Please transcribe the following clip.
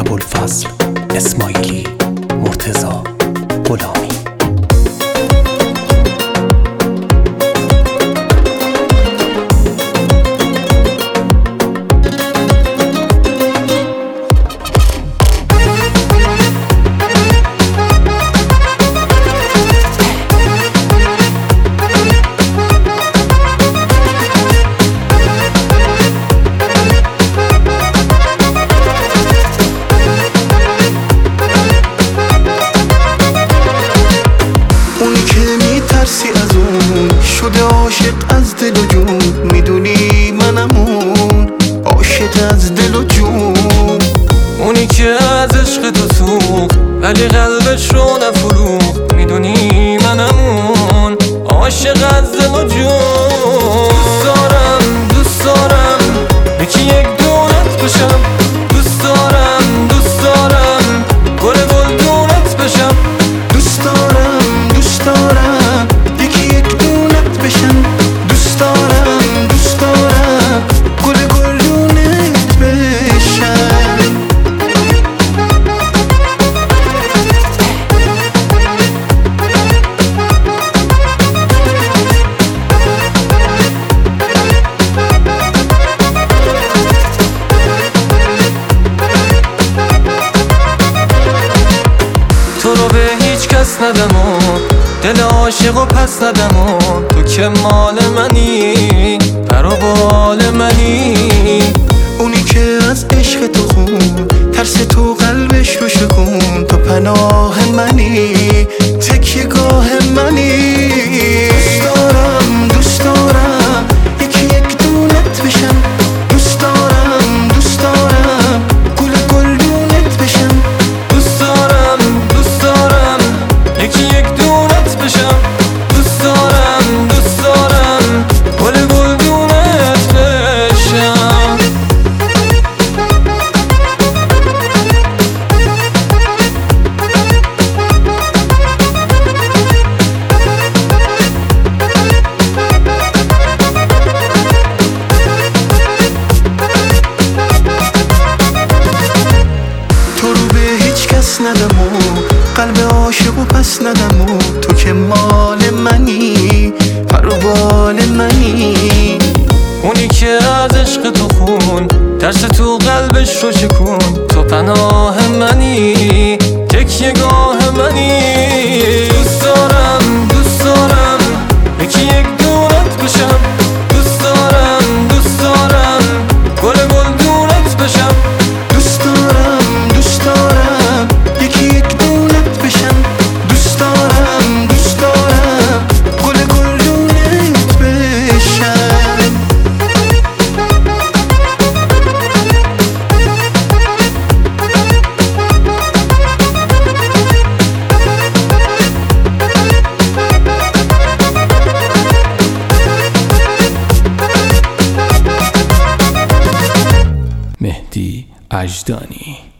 ابوالفضل اسماعیلی، مرتضی غلامی. از اون شده عاشق از دل و جون، میدونی منم اون عاشق از دل و جون. اونی که از عشق تو سوخت ولی قلبش رو نفروخت، میدونی منم اون عاشق از دل و جون. دوست دارم یکی یک دونت بشم، دوست دارم گل گلدونت بشم. دوست دارم یکی یک دونت بشم، دوست دارم گل گلدونت بشم. تو رو به هیچ کس ندم و دل عاشق و پس ندم و تو که مال منی، پر و بال منی. اونی که از عشق تو خون ترس تو قلبش رو شکون، تو پناه منی، تکیه گاه منی. دوست دارم یکی یک دونت بشم، دوست دارم گل گلدونت بشم. دوست دارم یکی یک دونت بشم، دوست دارم گل گلدونت بشم. تو رو به هیچ کس ندم و قلب عاشق و پس ندم و تو که مال منی، پر و بال منی. اونی که از عشق تو خون ترس تو قلبش رو شکون، تو پناه منی، تکیه گاه منی. دوست دارم یکی یک دونت بشم، دوست دارم گل گلدونت بشم. دوست دارم یکی یک دونت بشم، دوست دارم گل گلدونت بشم. مهدی اژدانی.